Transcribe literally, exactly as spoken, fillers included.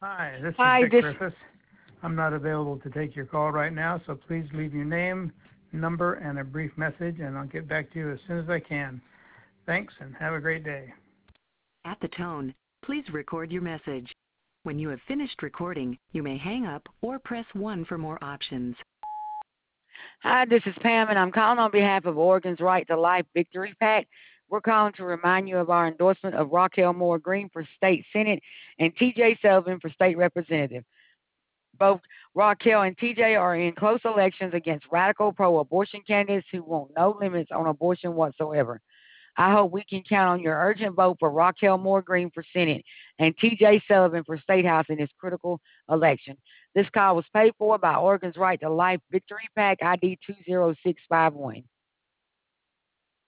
Hi, this is Hi, Dick this Griffith. I'm not available to take your call right now, so please leave your name, number, and a brief message, and I'll get back to you as soon as I can. Thanks, and have a great day. At the tone, please record your message. When you have finished recording, you may hang up or press one for more options. Hi, this is Pam, and I'm calling on behalf of Oregon's Right to Life Victory PAC. We're calling to remind you of our endorsement of Raquel Moore Green for State Senate and T J Sullivan for State Representative. Both Raquel and T J are in close elections against radical pro-abortion candidates who want no limits on abortion whatsoever. I hope we can count on your urgent vote for Raquel Moore Green for Senate and T J Sullivan for State House in this critical election. This call was paid for by Oregon's Right to Life Victory PAC I D two zero six five one.